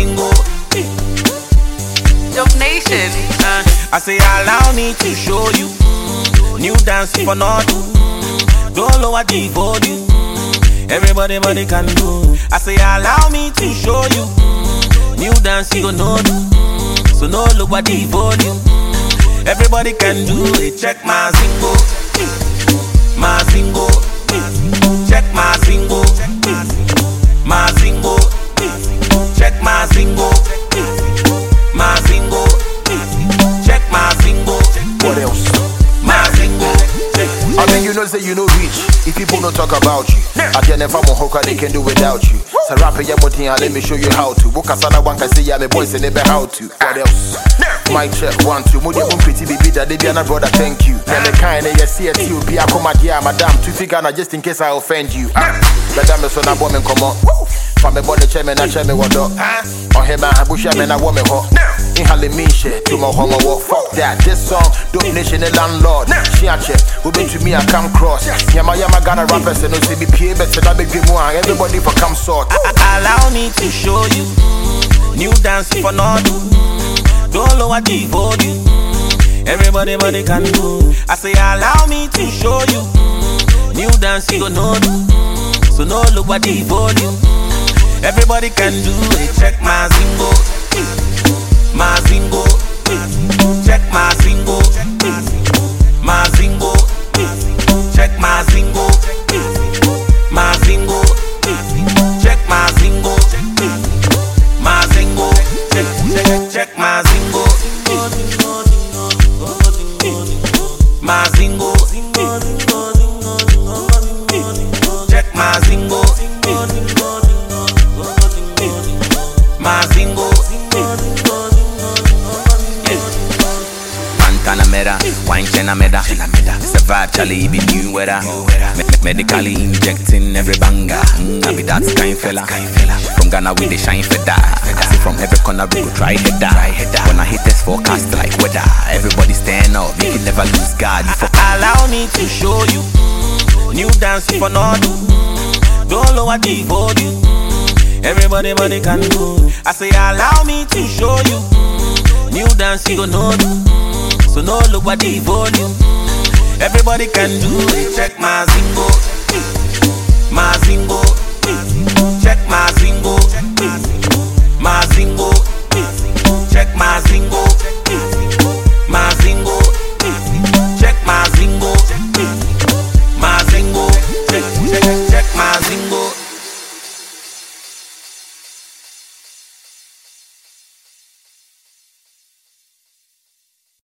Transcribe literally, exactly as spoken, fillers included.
Mazingo. Dope Nation. Uh, I say allow me to show you new dance for not. Don't lower the volume. Everybody, body can do. I say allow me to show you new dance you know do. So no lower the volume. Everybody can do it. Check Mazingo. Mazingo. Check Mazingo. Mazingo. Check Mazingo. Mazingo. Check Mazingo. What else? Mazingo. I mean, you know, say you know rich. If people don't talk about you, I can never more they can do without you. So rap your body and let me show you how to. Book a sana one can say yeah, my boys and never how to. What else? My check one two. Moody one pretty baby that they be an brother. Thank you. Then the kind of you see it you be a come at yeah, madam. To figure out just in case I offend you. Madam is on a woman come on. From the body chairman, I chairman what up. On him, I bush him and a woman hot. In Halimisha, to my home walk. Fuck that. This song, Dope Nation, the landlord. She a check. Who been to me, I come cross. Yama Yama Ghana rappers and no C B P A, but I beg you more. Everybody for come sort. Allow me to show you new dance for not do. Don't lower the volume. Everybody, body can do. I say, allow me to show you new dance you know do. So no lower the volume. Everybody can do it. Check Mazingo. Mazingo. Check Mazingo. Mazingo. Check Mazingo. Mazingo. Check Mazingo. Mazingo. Check, check, check Mazingo. Mazingo. Check Mazingo. Mazingo. Montana meda, wine chena meda. It's a vibe, Charlie, be new weather. Me- medically injecting every banger. Mm, I be that kind fella. From Ghana we the shine for that. I see from every corner we go try head that. When I hit this forecast like weather, everybody stand up, you can never lose God. You fuck. Allow me to show you new dance for not do. Don't lower the volume. Everybody, body can do. I say, allow me to show you new dance you know do. So no lower the volume. Everybody can do it. Check Mazingo. Mazingo. Check Mazingo.